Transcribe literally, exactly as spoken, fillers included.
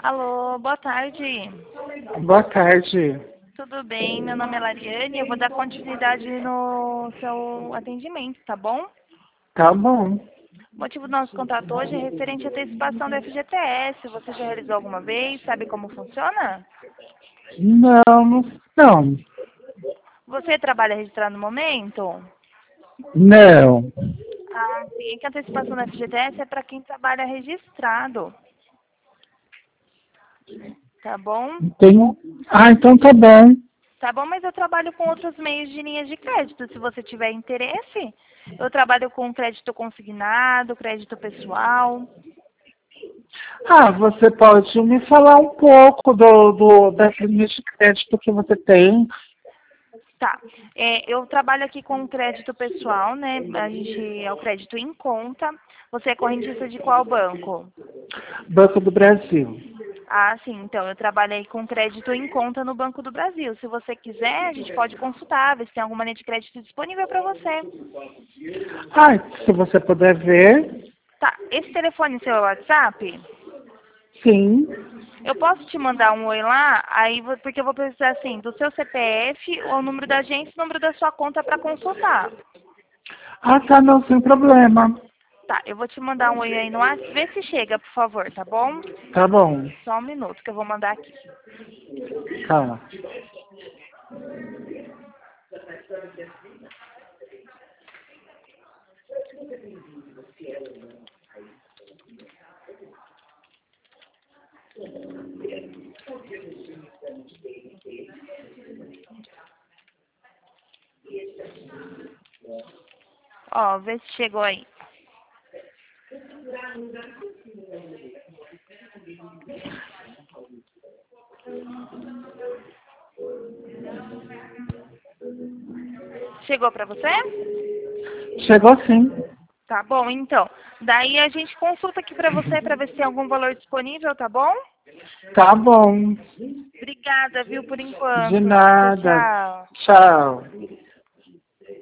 Alô, boa tarde. Boa tarde. Tudo bem? Meu nome é Lariane. Eu vou dar continuidade no seu atendimento, tá bom? Tá bom. O motivo do nosso contato hoje é referente à antecipação do F G T S. Você já realizou alguma vez? Sabe como funciona? Não, não. Não. Você trabalha registrado no momento? Não. Ah, sim. É que a antecipação do F G T S é para quem trabalha registrado. Tá bom? Tem... Ah, então tá bom. Tá bom, mas eu trabalho com outros meios de linhas de crédito. Se você tiver interesse, eu trabalho com crédito consignado, crédito pessoal. Ah, você pode me falar um pouco do, do, das linhas de crédito que você tem? Tá. É, eu trabalho aqui com crédito pessoal, né? A gente é o crédito em conta. Você é correntista de qual banco? Banco do Brasil. Ah, sim. Então, eu trabalho aí com crédito em conta no Banco do Brasil. Se você quiser, a gente pode consultar, ver se tem alguma linha de crédito disponível para você. Ah, se você puder ver. Tá. Esse telefone é seu WhatsApp? Sim. Eu posso te mandar um oi lá, aí vo- porque eu vou precisar assim do seu C P F, o número da agência, o número da sua conta para consultar. Ah, tá, não, sem problema. Tá, eu vou te mandar um oi aí no WhatsApp, vê se chega, por favor, tá bom? Tá bom. Só um minuto que eu vou mandar aqui. Tá. Ó, vê se chegou aí. Chegou para você? Chegou sim. Tá bom, então. Daí a gente consulta aqui para você para ver se tem algum valor disponível, tá bom? Tá bom. Obrigada, viu, por De enquanto. Tchau, nada. tchau. Tchau.